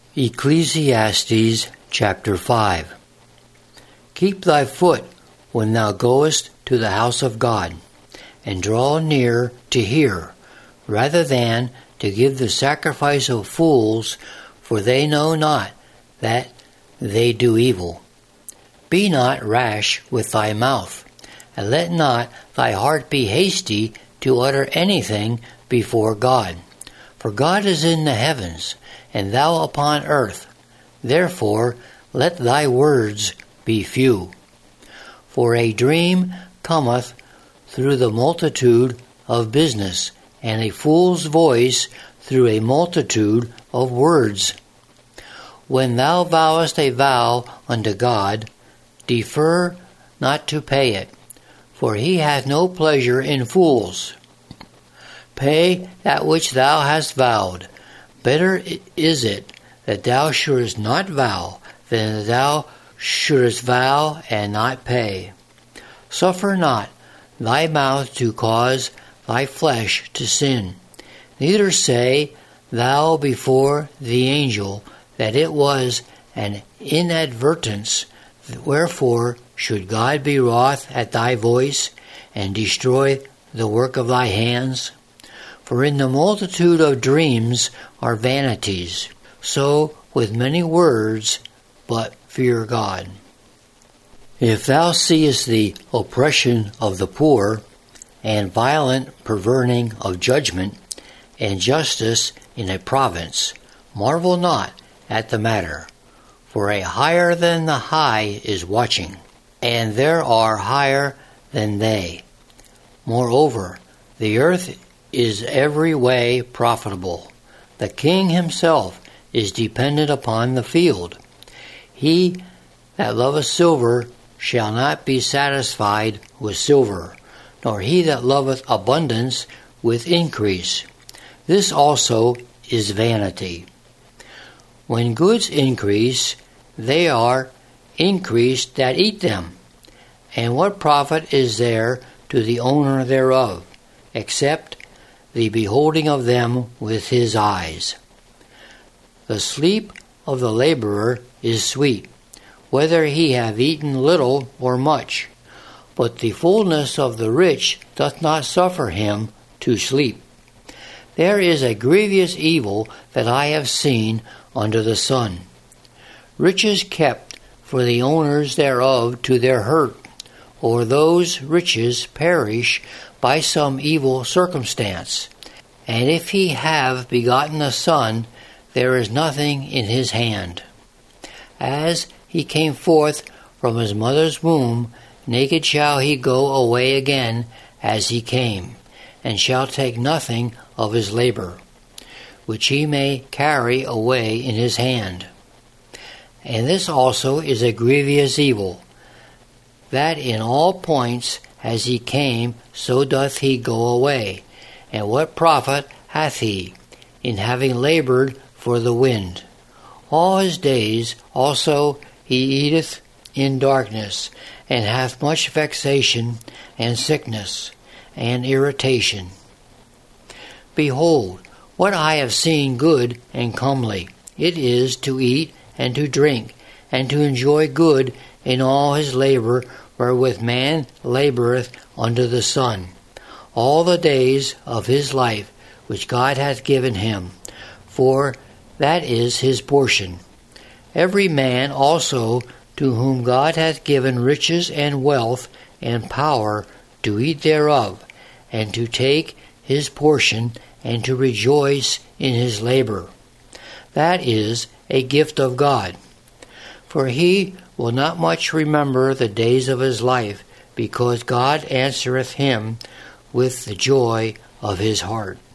Ecclesiastes chapter 5. Keep thy foot when thou goest to the house of God, and draw near to hear, rather than to give the sacrifice of fools, for they know not that they do evil. Be not rash with thy mouth, and let not thy heart be hasty to utter anything before God. For God is in the heavens, and thou upon earth. Therefore let thy words be few. For a dream cometh through the multitude of business, and a fool's voice through a multitude of words. When thou vowest a vow unto God, defer not to pay it, for he hath no pleasure in fools. Pay that which thou hast vowed. Better is it that thou shouldest not vow than that thou shouldest vow and not pay. Suffer not thy mouth to cause thy flesh to sin. Neither say thou before the angel that it was an inadvertence. Wherefore should God be wroth at thy voice, and destroy the work of thy hands? For in the multitude of dreams are vanities. So with many words, but fear God. If thou seest the oppression of the poor, and violent perverting of judgment, and justice in a province, marvel not at the matter. For a higher than the high is watching, and there are higher than they. Moreover, the earth is every way profitable. The king himself is dependent upon the field. He that loveth silver shall not be satisfied with silver, nor he that loveth abundance with increase. This also is vanity. When goods increase, they are increased that eat them. And what profit is there to the owner thereof, except the beholding of them with his eyes? The sleep of the laborer is sweet, whether he have eaten little or much, but the fullness of the rich doth not suffer him to sleep. There is a grievous evil that I have seen under the sun. Riches kept for the owners thereof to their hurt, or those riches perish by some evil circumstance. And if he have begotten a son, there is nothing in his hand. As he came forth from his mother's womb, naked shall he go away again as he came, and shall take nothing of his labor, which he may carry away in his hand. And this also is a grievous evil, that in all points as he came, so doth he go away. And what profit hath he in having labored for the wind? All his days also he eateth in darkness, and hath much vexation and sickness and irritation. Behold, what I have seen good and comely, it is to eat and to drink, and to enjoy good in all his labor wherewith man laboureth under the sun, all the days of his life which God hath given him, for that is his portion. Every man also to whom God hath given riches and wealth and power to eat thereof, and to take his portion, and to rejoice in his labor. That is a gift of God. For he will not much remember the days of his life, because God answereth him with the joy of his heart.